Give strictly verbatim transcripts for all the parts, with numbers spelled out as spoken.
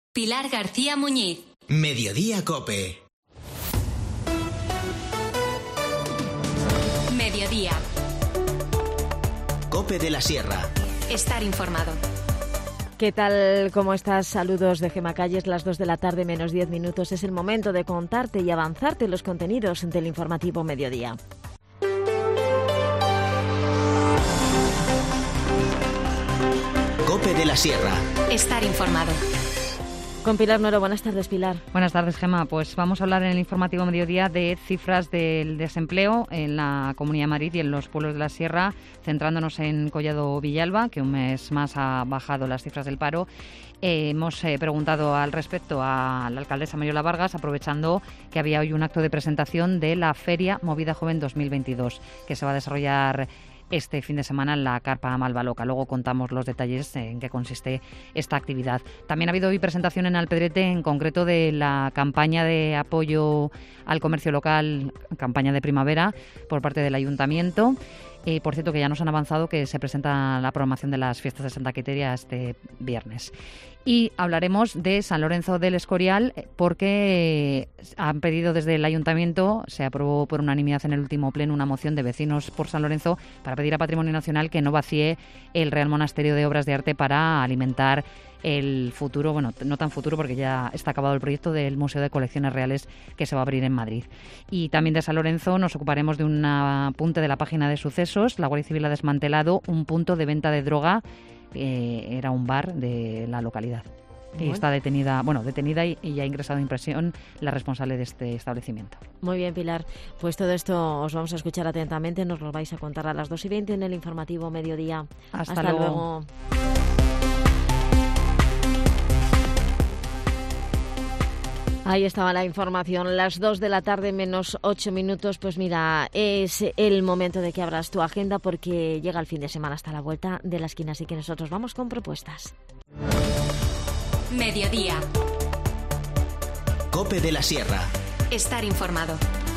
Pilar García Muñiz. Mediodía Cope. Mediodía. Cope de la Sierra. Estar informado. ¿Qué tal? ¿Cómo estás? Saludos de Gema Calles, las dos de la tarde menos diez minutos. Es el momento de contarte y avanzarte los contenidos del informativo Mediodía. Cope de la Sierra. Estar informado. Con Pilar Noro. Buenas tardes, Pilar. Buenas tardes, Gema. Pues vamos a hablar en el informativo Mediodía de cifras del desempleo en la Comunidad de Madrid y en los pueblos de la Sierra, centrándonos en Collado Villalba, que un mes más ha bajado las cifras del paro. Eh, hemos eh, preguntado al respecto a la alcaldesa Mariola Vargas, aprovechando que había hoy un acto de presentación de la Feria Movida Joven dos mil veintidós, que se va a desarrollar este fin de semana en la Carpa Malvaloca. Luego contamos los detalles en qué consiste esta actividad. También ha habido hoy presentación en Alpedrete, en concreto de la campaña de apoyo al comercio local, campaña de primavera, por parte del Ayuntamiento. Eh, por cierto, que ya nos han avanzado que se presenta la programación de las fiestas de Santa Quiteria este viernes. Y hablaremos de San Lorenzo del Escorial porque han pedido desde el Ayuntamiento, se aprobó por unanimidad en el último pleno una moción de vecinos por San Lorenzo para pedir a Patrimonio Nacional que no vacíe el Real Monasterio de Obras de Arte para alimentar el futuro, bueno, no tan futuro porque ya está acabado el proyecto del Museo de Colecciones Reales que se va a abrir en Madrid. Y también de San Lorenzo nos ocuparemos de un apunte de la página de sucesos. La Guardia Civil ha desmantelado un punto de venta de droga, eh, era un bar de la localidad. Y bueno. está detenida, bueno, detenida y, y ya ha ingresado en prisión la responsable de este establecimiento. Muy bien, Pilar. Pues todo esto os vamos a escuchar atentamente. Nos lo vais a contar a las dos y veinte en el informativo Mediodía. Hasta, Hasta luego. luego. Ahí estaba la información, las dos de la tarde menos ocho minutos. Pues mira, es el momento de que abras tu agenda porque llega el fin de semana hasta la vuelta de la esquina, así que nosotros vamos con propuestas. Mediodía. Cope de la Sierra. Estar informado.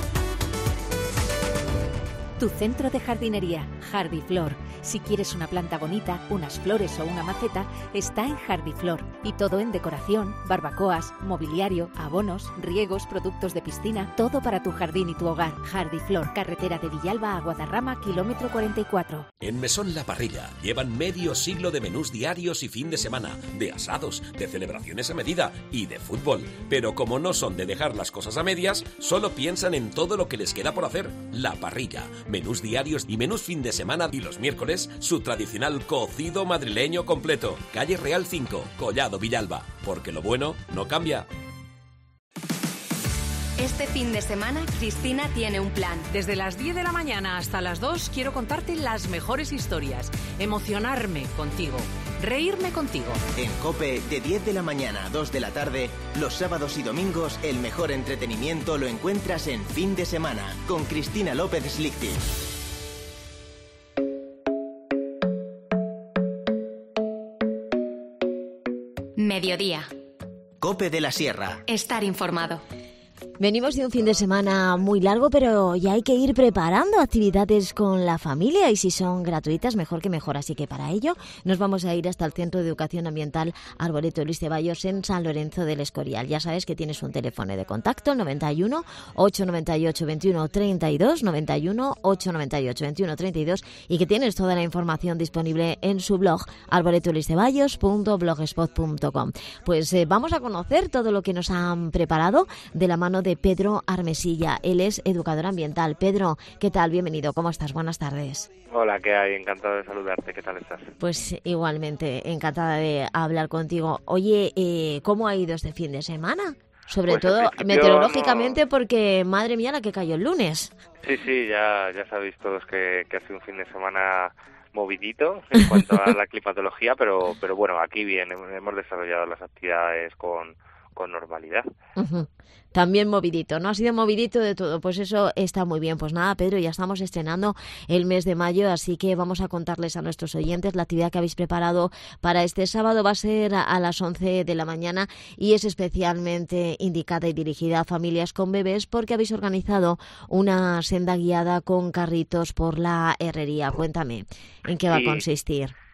Tu centro de jardinería, Jardiflor. Si quieres una planta bonita, unas flores o una maceta, está en Jardiflor. Y todo en decoración, barbacoas, mobiliario, abonos, riegos, productos de piscina, todo para tu jardín y tu hogar. Jardiflor, carretera de Villalba a Guadarrama, kilómetro cuarenta y cuatro. En Mesón La Parrilla llevan medio siglo de menús diarios y fin de semana, de asados, de celebraciones a medida y de fútbol. Pero como no son de dejar las cosas a medias, solo piensan en todo lo que les queda por hacer. La Parrilla, menús diarios y menús fin de semana, y los miércoles su tradicional cocido madrileño completo. Calle Real cinco, Collado Villalba, porque lo bueno no cambia. Este fin de semana, Cristina tiene un plan. Desde las diez de la mañana hasta las dos quiero contarte las mejores historias, emocionarme contigo, reírme contigo. En Cope, de diez de la mañana a dos de la tarde, los sábados y domingos, el mejor entretenimiento lo encuentras en Fin de Semana, con Cristina López Slichting. Mediodía. Cope de la Sierra. Estar informado. Venimos de un fin de semana muy largo, pero ya hay que ir preparando actividades con la familia y si son gratuitas, mejor que mejor. Así que para ello nos vamos a ir hasta el Centro de Educación Ambiental Arboreto Luis Ceballos en San Lorenzo del Escorial. Ya sabes que tienes un teléfono de contacto, noventa y uno, ochocientos noventa y ocho, veintiuno treinta y dos, noventa y uno, ochocientos noventa y ocho, veintiuno treinta y dos, y que tienes toda la información disponible en su blog arboreto luis ceballos punto blogspot punto com. Pues eh, vamos a conocer todo lo que nos han preparado de la mano de Pedro Armesilla. Él es educador ambiental. Pedro, ¿qué tal? Bienvenido. ¿Cómo estás? Buenas tardes. Hola, ¿qué hay? Encantado de saludarte. ¿Qué tal estás? Pues igualmente, encantada de hablar contigo. Oye, eh, ¿cómo ha ido este fin de semana? Sobre pues todo meteorológamente, no... porque madre mía la que cayó el lunes. Sí, sí, ya, ya sabéis todos que, que ha sido un fin de semana movidito en cuanto a la climatología, pero, pero bueno, aquí bien, hemos desarrollado las actividades con, con normalidad. Uh-huh. También movidito, ¿no? Ha sido movidito de todo, pues eso está muy bien. Pues nada, Pedro, ya estamos estrenando el mes de mayo, así que vamos a contarles a nuestros oyentes la actividad que habéis preparado para este sábado. Va a ser a las once de la mañana y es especialmente indicada y dirigida a familias con bebés porque habéis organizado una senda guiada con carritos por la herrería. Cuéntame, ¿en qué va sí. a consistir?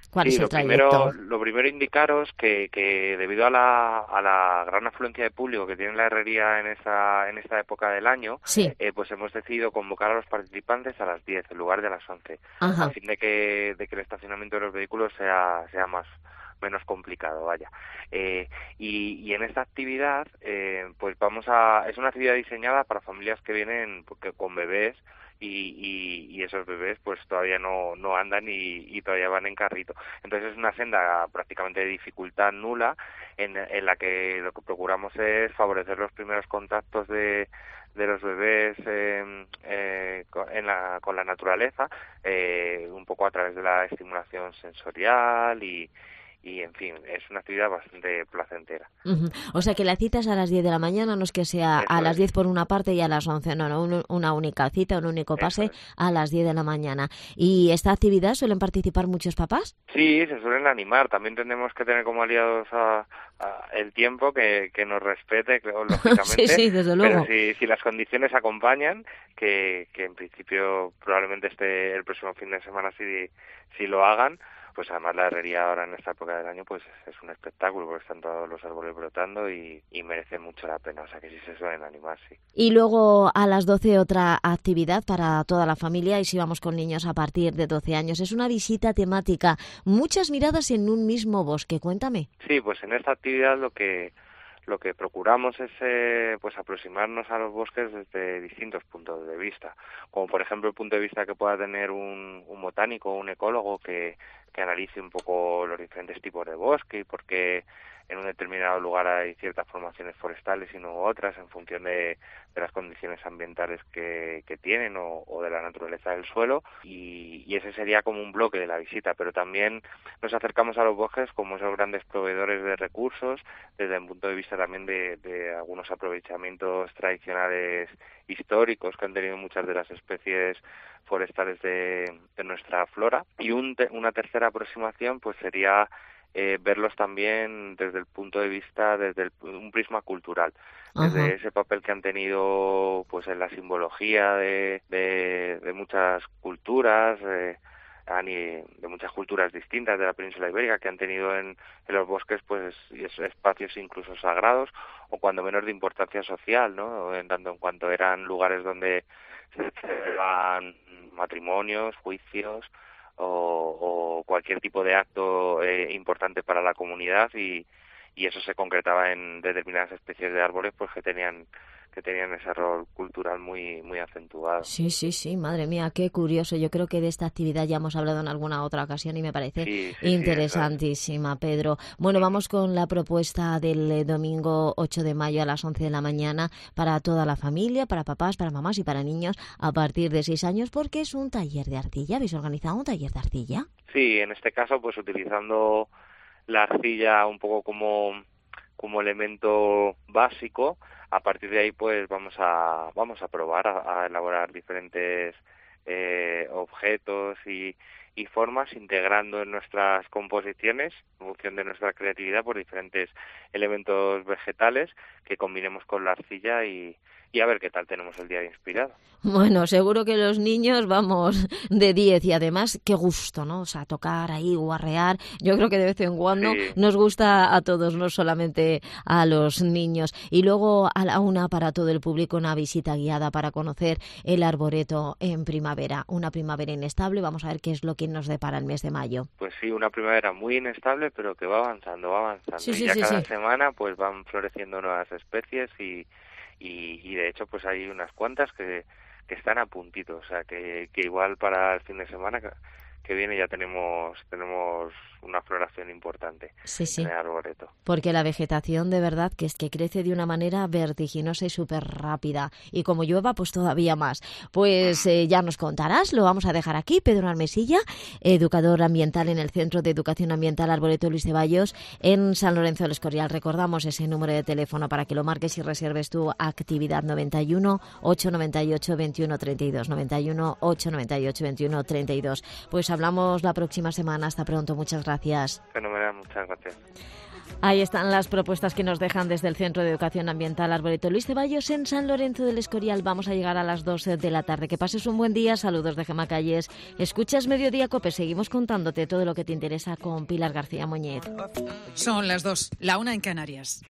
¿Cuál sí, es el lo trayecto? Primero, lo primero indicaros que, que debido a la, a la gran afluencia de público que tiene la herrería en esta, en esta época del año, sí. eh, pues hemos decidido convocar a los participantes a las diez en lugar de las once, Ajá. a fin de que, de que el estacionamiento de los vehículos sea, sea más menos complicado, vaya. Eh, y, y en esta actividad, eh, pues vamos a, es una actividad diseñada para familias que vienen porque, con bebés, Y, y, y esos bebés pues todavía no, no andan y, y todavía van en carrito. Entonces es una senda prácticamente de dificultad nula en, en la que lo que procuramos es favorecer los primeros contactos de, de los bebés eh, eh, en la, con la naturaleza, eh, un poco a través de la estimulación sensorial y y en fin, es una actividad bastante placentera. Uh-huh. O sea que la cita es a las diez de la mañana, no es que sea Eso a las es. diez por una parte y a las once, no, no, un, una única cita, un único pase Eso es. a las diez de la mañana. ¿Y esta actividad suelen participar muchos papás? Sí, se suelen animar, también tenemos que tener como aliados a, a el tiempo que, que nos respete, creo, lógicamente, sí, sí, desde luego. pero si, si las condiciones acompañan, que, que en principio probablemente este el próximo fin de semana sí, sí lo hagan, pues además la herrería ahora en esta época del año pues es un espectáculo porque están todos los árboles brotando y, y merece mucho la pena, o sea que sí se suelen animar, sí. Y luego a las doce otra actividad para toda la familia y si vamos con niños a partir de doce años. Es una visita temática, muchas miradas en un mismo bosque, cuéntame. Sí, pues en esta actividad lo que lo que procuramos es eh, pues aproximarnos a los bosques desde distintos puntos de vista, como por ejemplo el punto de vista que pueda tener un, un botánico o un ecólogo que, que analice un poco los diferentes tipos de bosque y por qué en un determinado lugar hay ciertas formaciones forestales y no otras en función de, de las condiciones ambientales que, que tienen o, o de la naturaleza del suelo y, y ese sería como un bloque de la visita, pero también nos acercamos a los bosques como esos grandes proveedores de recursos desde un punto de vista también de, de algunos aprovechamientos tradicionales históricos que han tenido muchas de las especies forestales de, de nuestra flora y un te, una tercera aproximación pues sería Eh, verlos también desde el punto de vista, desde el, un prisma cultural, desde Ajá. ese papel que han tenido pues en la simbología de, de, de muchas culturas, eh, de muchas culturas distintas de la península ibérica que han tenido en, en los bosques pues espacios incluso sagrados o cuando menos de importancia social, ¿no? En tanto en cuanto eran lugares donde se celebraban matrimonios, juicios O, o cualquier tipo de acto eh, importante para la comunidad y, y eso se concretaba en determinadas especies de árboles pues que tenían que tenían ese rol cultural muy muy acentuado. Sí, sí, sí, madre mía, qué curioso. Yo creo que de esta actividad ya hemos hablado en alguna otra ocasión y me parece sí, sí, interesantísima, sí, Pedro. Bueno, vamos con la propuesta del domingo ocho de mayo a las once de la mañana para toda la familia, para papás, para mamás y para niños a partir de seis años, porque es un taller de arcilla. ¿Habéis organizado un taller de arcilla? Sí, en este caso pues utilizando la arcilla un poco como, como elemento básico. A partir de ahí pues vamos a vamos a probar a, a elaborar diferentes eh, objetos y, y formas integrando en nuestras composiciones en función de nuestra creatividad por diferentes elementos vegetales que combinemos con la arcilla y, y a ver qué tal tenemos el día de inspirado. Bueno, seguro que los niños vamos de diez y además qué gusto, ¿no? O sea, tocar ahí, guarrear. Yo creo que de vez en cuando sí. nos gusta a todos, no solamente a los niños. Y luego a la una para todo el público una visita guiada para conocer el arboreto en primavera. Una primavera inestable, vamos a ver qué es lo que nos depara el mes de mayo. Pues sí, una primavera muy inestable, pero que va avanzando, va avanzando. Sí, sí, y ya sí, cada sí. semana pues van floreciendo nuevas especies y, y, y de hecho pues hay unas cuantas que que están a puntito, o sea que, que igual para el fin de semana que, que viene ya tenemos tenemos una floración importante sí, sí. en el arboreto. Porque la vegetación de verdad que es que crece de una manera vertiginosa y súper rápida. Y como llueva, pues todavía más. Pues eh, ya nos contarás, lo vamos a dejar aquí. Pedro Armesilla, educador ambiental en el Centro de Educación Ambiental Arboreto Luis Ceballos en San Lorenzo del Escorial. Recordamos ese número de teléfono para que lo marques y reserves tu actividad noventa y uno, ochocientos noventa y ocho, veintiuno treinta y dos, noventa y uno, ochocientos noventa y ocho, veintiuno treinta y dos. Pues hablamos la próxima semana. Hasta pronto. Muchas gracias. Fenomenal, muchas gracias. Ahí están las propuestas que nos dejan desde el Centro de Educación Ambiental Arboreto Luis Ceballos en San Lorenzo del Escorial. Vamos a llegar a las doce de la tarde. Que pases un buen día. Saludos de Gemma Calles. Escuchas Mediodía Cope. Seguimos contándote todo lo que te interesa con Pilar García Muñiz. Son las dos, la una en Canarias.